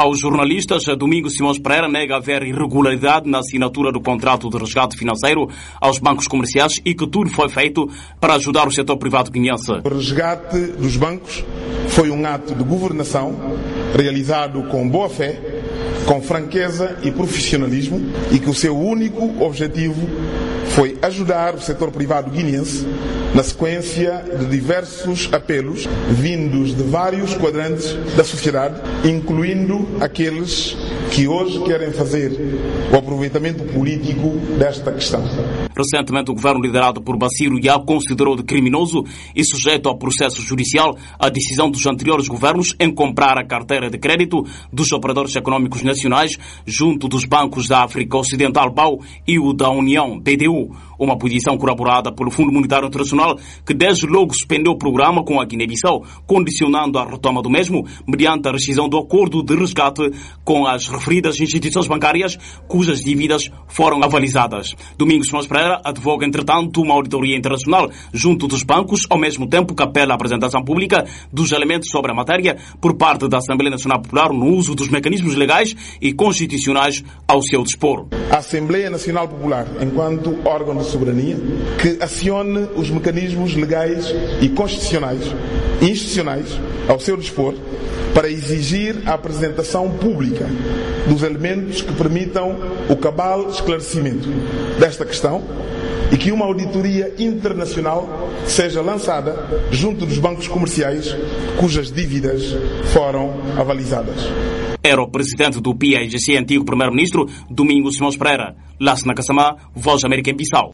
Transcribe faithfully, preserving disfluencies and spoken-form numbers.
Aos jornalistas, Domingos Simões Pereira nega haver irregularidade na assinatura do contrato de resgate financeiro aos bancos comerciais e que tudo foi feito para ajudar o setor privado guineense. O resgate dos bancos foi um ato de governação realizado com boa fé, com franqueza e profissionalismo e que o seu único objetivo foi ajudar o setor privado guineense na sequência de diversos apelos vindos de vários quadrantes da sociedade, incluindo aqueles que hoje querem fazer o aproveitamento político desta questão. Recentemente, o governo liderado por Bassirou já considerou de criminoso e sujeito ao processo judicial a decisão dos anteriores governos em comprar a carteira de crédito dos operadores econômicos nacionais junto dos bancos da África Ocidental B A U e o da União B D U. Uma posição corroborada pelo Fundo Monetário Internacional que desde logo suspendeu o programa com a Guiné-Bissau, condicionando a retoma do mesmo mediante a rescisão do acordo de resgate com as referidas instituições bancárias cujas dívidas foram avalizadas. Domingos Simões Pereira advoga, entretanto, uma auditoria internacional junto dos bancos, ao mesmo tempo que apela à apresentação pública dos elementos sobre a matéria por parte da Assembleia Nacional Popular no uso dos mecanismos legais e constitucionais ao seu dispor. A Assembleia Nacional Popular, enquanto órgão de soberania, que acione os mecanismos legais e constitucionais e institucionais ao seu dispor para exigir a apresentação pública dos elementos que permitam o cabal esclarecimento desta questão e que uma auditoria internacional seja lançada junto dos bancos comerciais cujas dívidas foram avalizadas. Era o presidente do P I G C, antigo primeiro-ministro, Domingos Simões Pereira. Lassana Kassamá, Voz da América em Bissau.